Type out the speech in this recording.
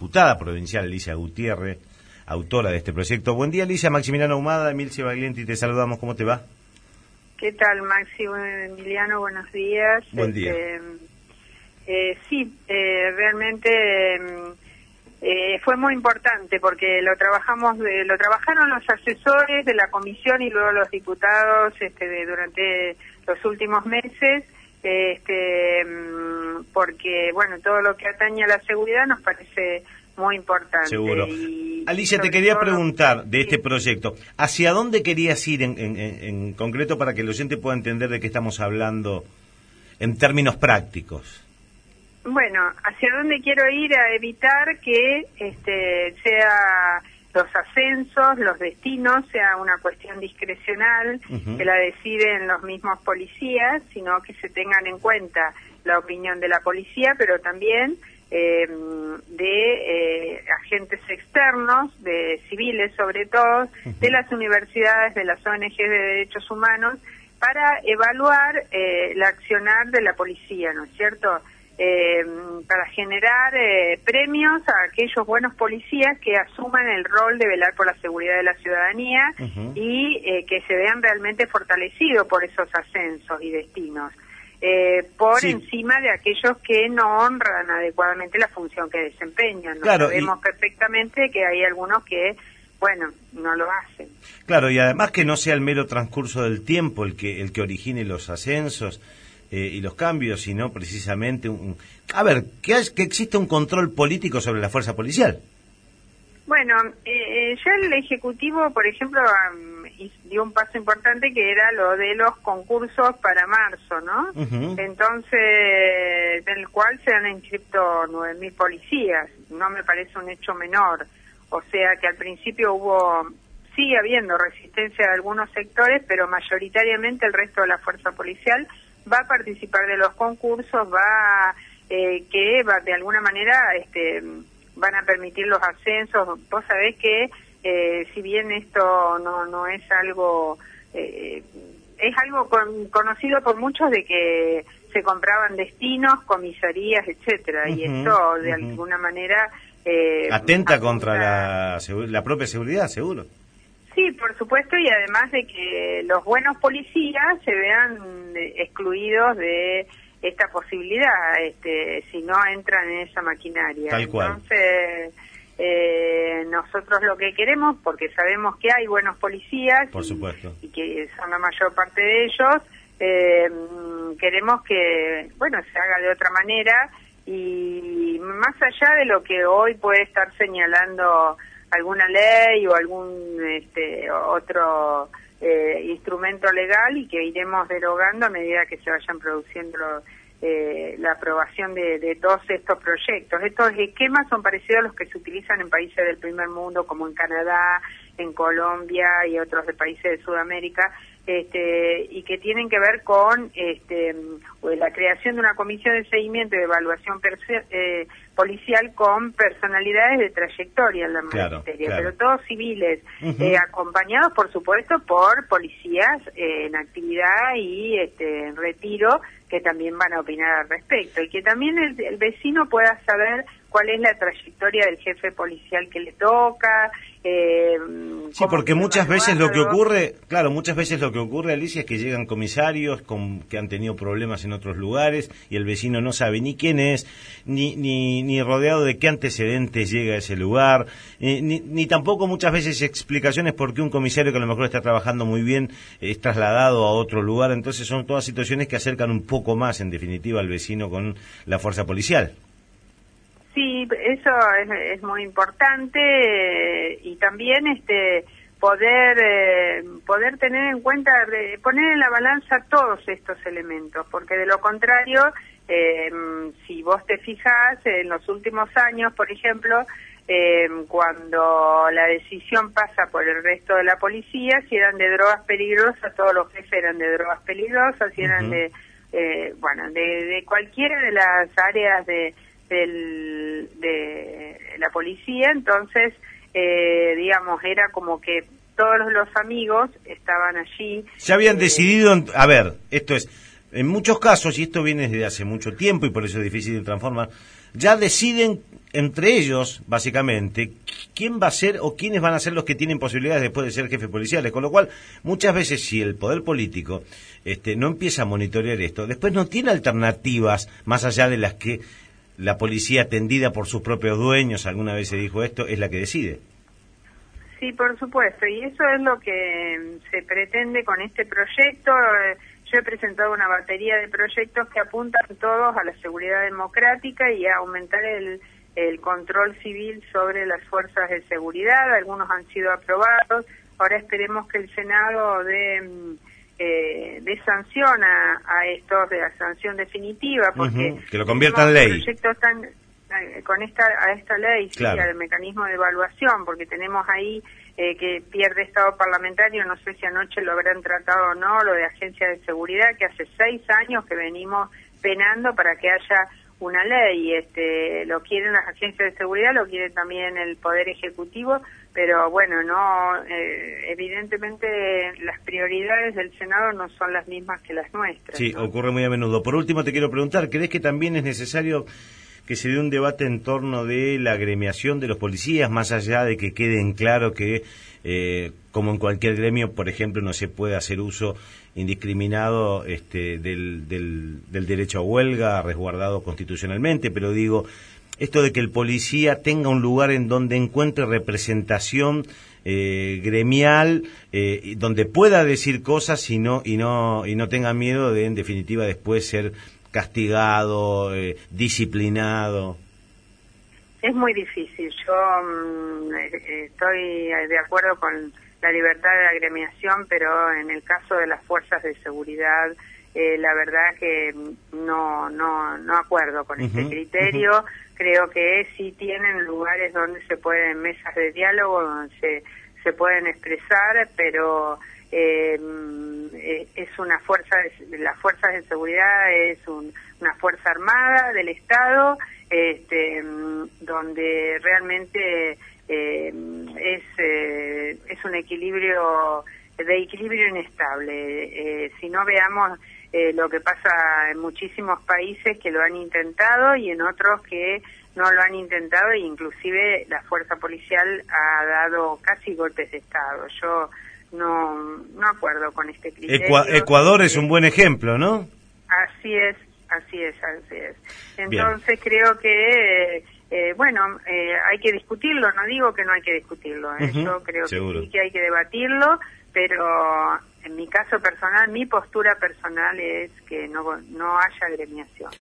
diputada provincial Alicia Gutiérrez, autora de este proyecto. Buen día, Alicia. Maximiliano Ahumada, Emilce Baglienti, te saludamos. ¿Cómo te va? ¿Qué tal, Maxi? Emiliano, buenos días. Buen día. Realmente fue muy importante porque lo trabajaron los asesores de la comisión y luego los diputados durante los últimos meses, porque bueno, todo lo que atañe a la seguridad nos parece muy importante. Seguro. Alicia, te quería preguntar de este proyecto, ¿hacia dónde querías ir en concreto para que el oyente pueda entender de qué estamos hablando en términos prácticos? Bueno, hacia dónde quiero ir a evitar que sea los ascensos, los destinos, sea una cuestión discrecional, que la deciden los mismos policías, sino que se tengan en cuenta la opinión de la policía, pero también de agentes externos, de civiles sobre todo, de las universidades, de las ONG de derechos humanos, para evaluar el accionar de la policía, ¿no es cierto?, para generar premios a aquellos buenos policías que asuman el rol de velar por la seguridad de la ciudadanía y que se vean realmente fortalecidos por esos ascensos y destinos. Por encima de aquellos que no honran adecuadamente la función que desempeñan. Claro, sabemos perfectamente que hay algunos que, bueno, no lo hacen. Claro, y además que no sea el mero transcurso del tiempo el que origine los ascensos y los cambios, sino precisamente que existe un control político sobre la fuerza policial. Bueno, ya el Ejecutivo, por ejemplo, dio un paso importante que era lo de los concursos para marzo, ¿no? Entonces, del cual se han inscrito 9.000 policías. No me parece un hecho menor. O sea que al principio sigue habiendo resistencia de algunos sectores, pero mayoritariamente el resto de la fuerza policial va a participar de los concursos, de alguna manera van a permitir los ascensos. Vos sabés que si bien esto no es algo, es algo conocido por muchos de que se compraban destinos, comisarías, etcétera, y esto de alguna manera atenta contra la propia seguridad, seguro. Sí, por supuesto, y además de que los buenos policías se vean excluidos de esta posibilidad, si no entran en esa maquinaria. Tal cual. Entonces, nosotros lo que queremos, porque sabemos que hay buenos policías, por supuesto, y que son la mayor parte de ellos, queremos que, bueno, se haga de otra manera, y más allá de lo que hoy puede estar señalando alguna ley o algún otro instrumento legal, y que iremos derogando a medida que se vayan produciendo la aprobación de todos estos proyectos. Estos esquemas son parecidos a los que se utilizan en países del primer mundo, como en Canadá, en Colombia y otros de países de Sudamérica, y que tienen que ver con la creación de una comisión de seguimiento y de evaluación policial con personalidades de trayectoria en la materia, pero todos civiles, acompañados por supuesto por policías en actividad y en retiro, que también van a opinar al respecto, y que también el vecino pueda saber cuál es la trayectoria del jefe policial que le toca. Sí, porque muchas veces lo que ocurre, Alicia, es que llegan comisarios que han tenido problemas en otros lugares y el vecino no sabe ni quién es, ni rodeado de qué antecedentes llega a ese lugar, ni tampoco muchas veces explicaciones por qué un comisario que a lo mejor está trabajando muy bien es trasladado a otro lugar. Entonces son todas situaciones que acercan un poco más, en definitiva, al vecino con la fuerza policial. Sí, eso es muy importante, y también poder tener en cuenta, poner en la balanza todos estos elementos, porque de lo contrario, si vos te fijás, en los últimos años, por ejemplo, cuando la decisión pasa por el resto de la policía, si eran de drogas peligrosas, todos los jefes eran de drogas peligrosas, si eran de cualquiera de las áreas de la policía. Entonces, digamos, era como que todos los amigos estaban allí. Ya habían decidido, a ver, esto es, en muchos casos, y esto viene desde hace mucho tiempo y por eso es difícil de transformar, ya deciden entre ellos, básicamente, quién va a ser o quiénes van a ser los que tienen posibilidades después de ser jefes policiales, con lo cual, muchas veces, si el poder político no empieza a monitorear esto, después no tiene alternativas más allá de las que la policía, atendida por sus propios dueños, alguna vez se dijo esto, es la que decide. Sí, por supuesto, y eso es lo que se pretende con este proyecto. Yo he presentado una batería de proyectos que apuntan todos a la seguridad democrática y a aumentar el control civil sobre las fuerzas de seguridad. Algunos han sido aprobados, ahora esperemos que el Senado dé sanción a estos, de la sanción definitiva, porque que lo convierta en ley. Los proyectos están con esta ley, claro. Sí, al mecanismo de evaluación, porque tenemos ahí que pierde estado parlamentario, no sé si anoche lo habrán tratado o no, lo de agencias de seguridad, que hace 6 años que venimos penando para que haya una ley. Lo quieren las agencias de seguridad, lo quiere también el Poder Ejecutivo, pero bueno, no, evidentemente las prioridades del Senado no son las mismas que las nuestras. Sí, ¿no? Ocurre muy a menudo. Por último, te quiero preguntar, ¿crees que también es necesario que se dé un debate en torno de la agremiación de los policías, más allá de que quede en claro que, como en cualquier gremio, por ejemplo, no se puede hacer uso indiscriminado del derecho a huelga, resguardado constitucionalmente, pero digo, esto de que el policía tenga un lugar en donde encuentre representación gremial, donde pueda decir cosas y no tenga miedo de, en definitiva, después ser castigado, disciplinado. Es muy difícil. Yo estoy de acuerdo con la libertad de agremiación, pero en el caso de las fuerzas de seguridad, la verdad que no acuerdo con este criterio. Creo que sí tienen lugares donde se pueden, mesas de diálogo, donde se pueden expresar, pero es una fuerza, las fuerzas de seguridad es una fuerza armada del Estado, donde realmente es un equilibrio inestable. Si no, veamos lo que pasa en muchísimos países que lo han intentado y en otros que no lo han intentado, e inclusive la fuerza policial ha dado casi golpes de Estado. Yo no acuerdo con este criterio. Ecuador es un buen ejemplo, ¿no? Así es. Entonces creo que hay que discutirlo, no digo que no hay que discutirlo, yo creo seguro. Que sí, que hay que debatirlo, pero en mi caso personal, mi postura personal es que no haya agremiación.